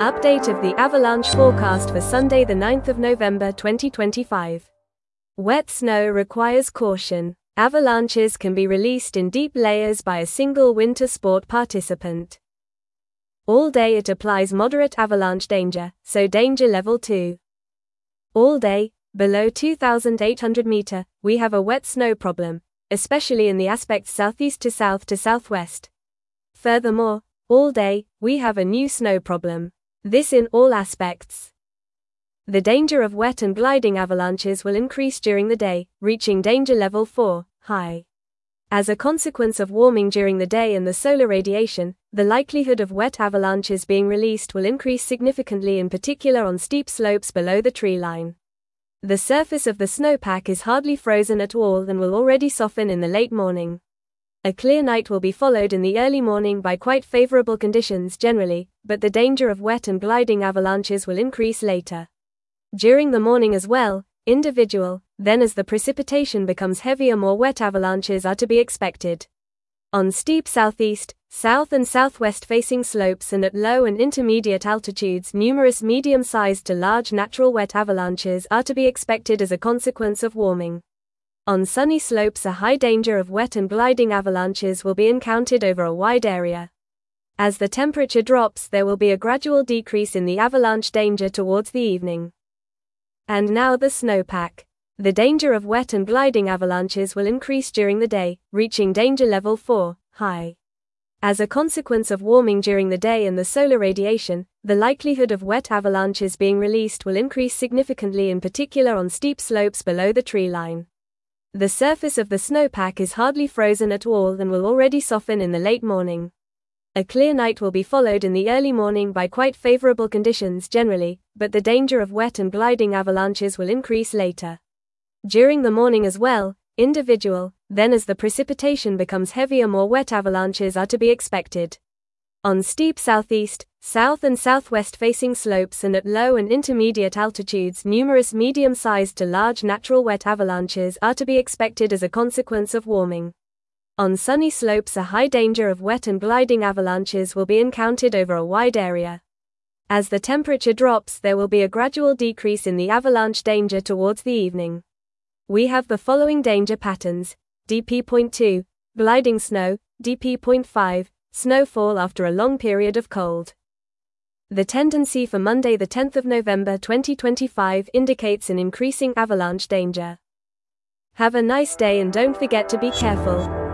Update of the avalanche forecast for Sunday the 9th of November 2025. Wet snow requires caution. Avalanches can be released in deep layers by a single winter sport participant. All day it applies moderate avalanche danger, so danger level 2. All day, below 2,800 meter, we have a wet snow problem, especially in the aspects southeast to south to southwest. Furthermore, all day, we have a new snow problem. This in all aspects. The danger of wet and gliding avalanches will increase during the day, reaching danger level 4, high. As a consequence of warming during the day and the solar radiation, the likelihood of wet avalanches being released will increase significantly, in particular on steep slopes below the tree line. The surface of the snowpack is hardly frozen at all and will already soften in the late morning. A clear night will be followed in the early morning by quite favorable conditions generally, but the danger of wet and gliding avalanches will increase later. During the morning as well, individual, then as the precipitation becomes heavier, more wet avalanches are to be expected. On steep southeast, south and southwest facing slopes and at low and intermediate altitudes, numerous medium-sized to large natural wet avalanches are to be expected as a consequence of warming. On sunny slopes, a high danger of wet and gliding avalanches will be encountered over a wide area. As the temperature drops, there will be a gradual decrease in the avalanche danger towards the evening. And now the snowpack. The danger of wet and gliding avalanches will increase during the day, reaching danger level 4, high. As a consequence of warming during the day and the solar radiation, the likelihood of wet avalanches being released will increase significantly, in particular on steep slopes below the tree line. The surface of the snowpack is hardly frozen at all and will already soften in the late morning. A clear night will be followed in the early morning by quite favorable conditions generally, but the danger of wet and gliding avalanches will increase later. During the morning as well, individual, then as the precipitation becomes heavier, more wet avalanches are to be expected. On steep southeast, south and southwest facing slopes and at low and intermediate altitudes, numerous medium-sized to large natural wet avalanches are to be expected as a consequence of warming. On sunny slopes, a high danger of wet and gliding avalanches will be encountered over a wide area. As the temperature drops, there will be a gradual decrease in the avalanche danger towards the evening. We have the following danger patterns: DP.2, gliding snow, DP.5, snowfall after a long period of cold. The tendency for Monday the 10th of November 2025 indicates an increasing avalanche danger. Have a nice day and don't forget to be careful.